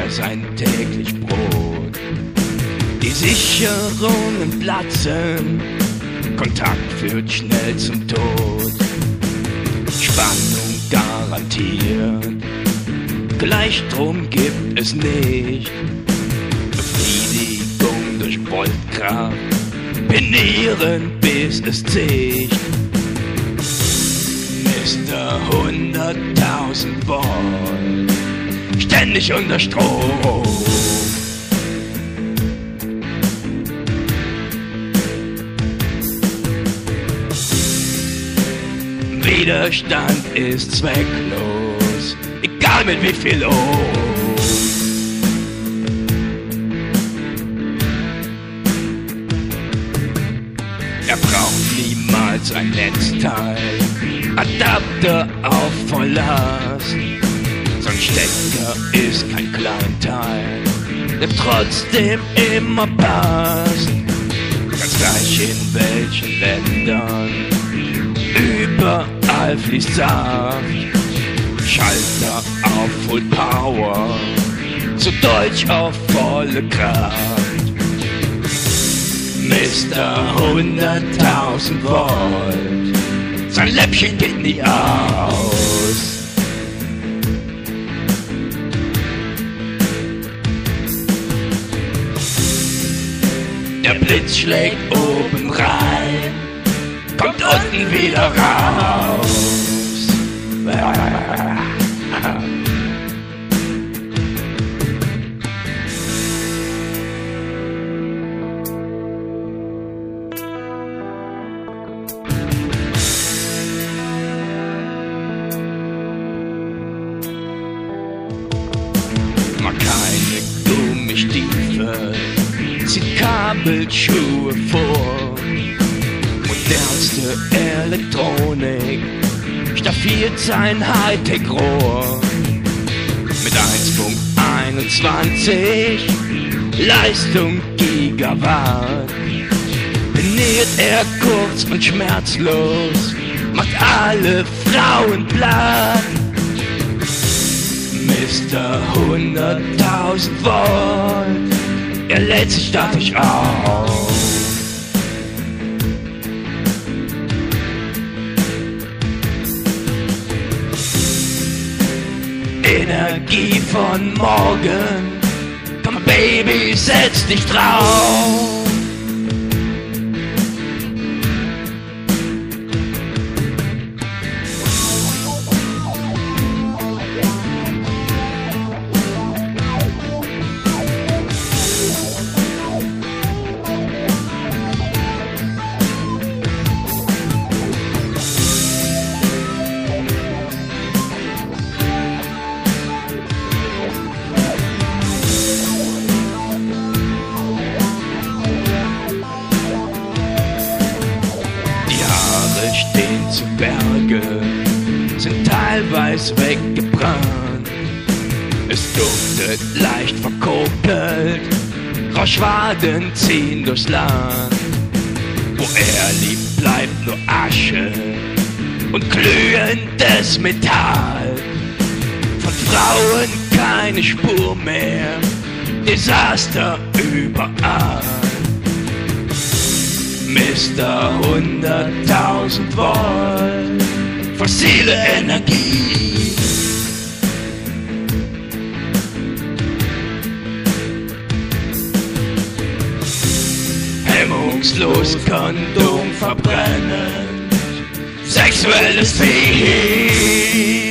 er sein täglich Brot. Die Sicherungen platzen, Kontakt führt schnell zum Tod. Spannung garantiert, Gleichstrom gibt es nicht. Befriedigung durch Voltkraft, penieren bis es zischt. Mr. 100.000 Volt, ständig unter Strom. Widerstand ist zwecklos, egal mit wie viel Ohm. Er braucht niemals ein Netzteil, Adapter auf Volllast. So ein Stecker ist kein Kleinteil, der trotzdem immer passt. Ganz gleich in welchen Ländern, überall fließt Saft. Schalter auf Full Power, zu Deutsch auf volle Kraft. Mr. 100.000 Volt, sein Läppchen geht nie aus. Der Blitz schlägt oben rein, kommt unten wieder raus. Mag keine Gummistiefel, zieht Kabelschuhe vor. Modernste Elektronik staffiert sein Hightech-Rohr. Mit 1.21 Leistung Gigawatt peniert er kurz und schmerzlos, macht alle Frauen platt. Mr. 100.000 Volt, er lädt sich dadurch auf. Energie von morgen, komm Baby, setz dich drauf. Stehen zu Berge, sind teilweise weggebrannt. Es duftet leicht verkokelt, Rauschwaden ziehen durchs Land. Wo er liebt, bleibt nur Asche und glühendes Metall. Von Frauen keine Spur mehr, Desaster überall. Mr. 100.000 Volt, fossile Energie. Hemmungslos Kondom verbrennen, sexuelles Vieh.